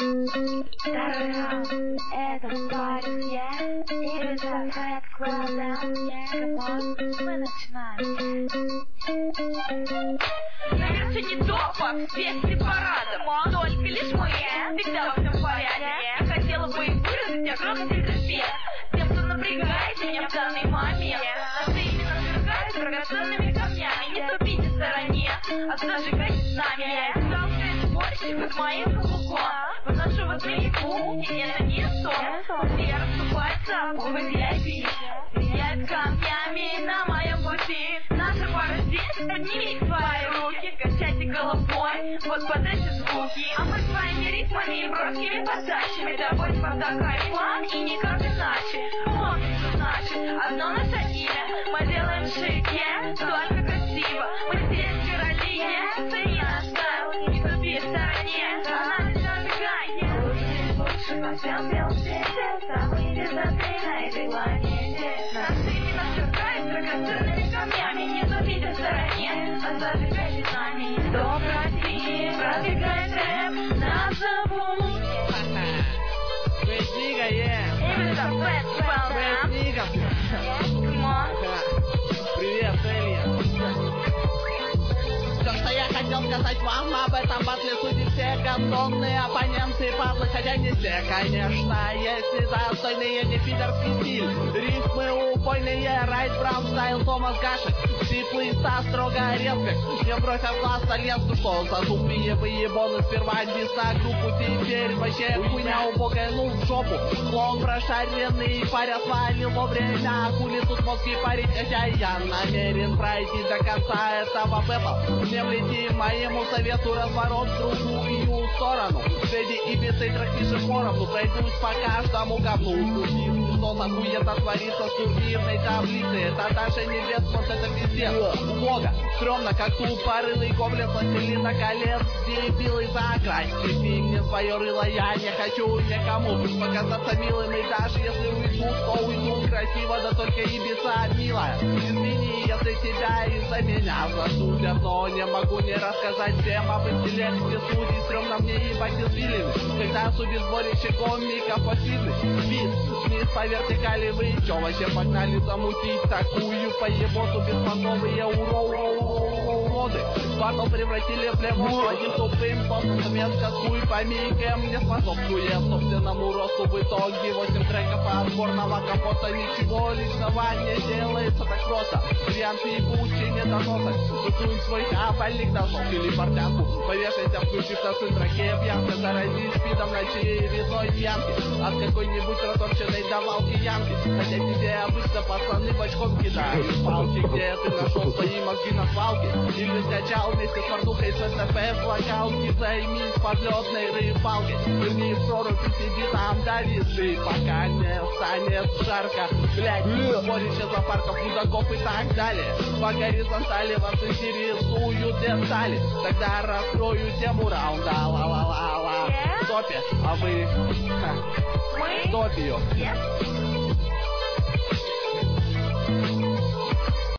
Второй раунд, это спарринг, или закрыть глаза, камон, мы начинаем. На вершине топа, весь препаратом, только лишь мы, всегда во всем порядке. Хотела бы выразить огромный респект тем, кто напрягает меня в данный момент. Наши имена свергают драгоценными камнями. Не ступите в стороне, а зажигайте с нами. Жалкое сборище под моим каблуком. Выношу вас наяву, и это не сон. Все расступаются, буквы VIP. Сияют камнями на моем пути. Наша пара здесь, поднимите свои руки. Качайте головой, вот под эти звуки. А мы своими ритмами и броскими подачами добыть вам такой план и никак иначе. Помните, что значит одно наше имя. Мы делаем шике, только красиво. Мы здесь в Каролине, цени наш стайл. Не ступи в стороне, она не забегает. Лучше во всем белом свете, самые высоты на этой планете. Наши имена сверкают драгоценными камнями. Не ступите в стороне, а зажигайте с нами. Кто против, пробегает рэп, нас зовут. Бэт-нига, Именно Бэт-нига. Бэт-нига. Come on. Привет, Элья. Все, что я хотел сказать вам об этом батле, судьи все гондонные оппоненты падлы, хотя не все, конечно. Есть недостойные, не пидорский стиль, рифмы убойные, Райт Браун стайл, Томас Гашек, сиплый Стас, строго респект. Не бросят глаз Альянсу, что за тупые выебоны, сперва дис на группу, теперь вообще хуйня убогая, ну в жопу. Клон прошаренный, паря свалил во время, хули тут мозги парить, хотя я намерен пройти до конца этого бэпа. Не влети моему совету разворот в другую сторону. Среди Ибицы и трактишек поровну пройдусь по каждому говну. Что за хуета творится с турнирной таблицей? Это даже не Вестмонт, это пиздец. Бога, стрёмно, как тупорылый гоблин властелина колец. Дебилы, закрасьте мне свое рыло. Я не хочу никому показаться милым. И даже если уйду, то уйду красиво. Да только Ибица милая. Извини, если тебя из-за меня засудят, но не могу не рассказать всем об интеллекте судей. Стрёмно мне ебать извилины, когда судит сборище комиков пассивных. Вниз по вертикали, вы чё вообще погнали замутить такую поеботу? Беспонтовые уроды батл превратили в плевок одним тупым постом. Метка с хуй помейком не способствует собственному росту. В итоге 8 треков отборного компоста. Ничего личного не делается так просто. Варианты ебучие недоносок. Засунь свой кабальник на жёг или портянку. Повешайся, включив на центраке пьянка. Заразись спидом на очередной пьянке от какой-нибудь разорченной давалки янки. Хотя тебе обычно пацаны бочком кидают палки. Где ты нашел свои мозги на свалке? Или скачал вместе с мордухой с СТП в локалке? Займись подлетной рыбалкой. Верни в прорубь и сиди там до весны, пока не станет жарко. Блять, сборище зоопарков, мудаков и так далее. По горизонтали вас интересуют детали. Тогда раскрою тему раунда. Ла-ла-ла-ла. В топе, а вы... Мы В топе, ё.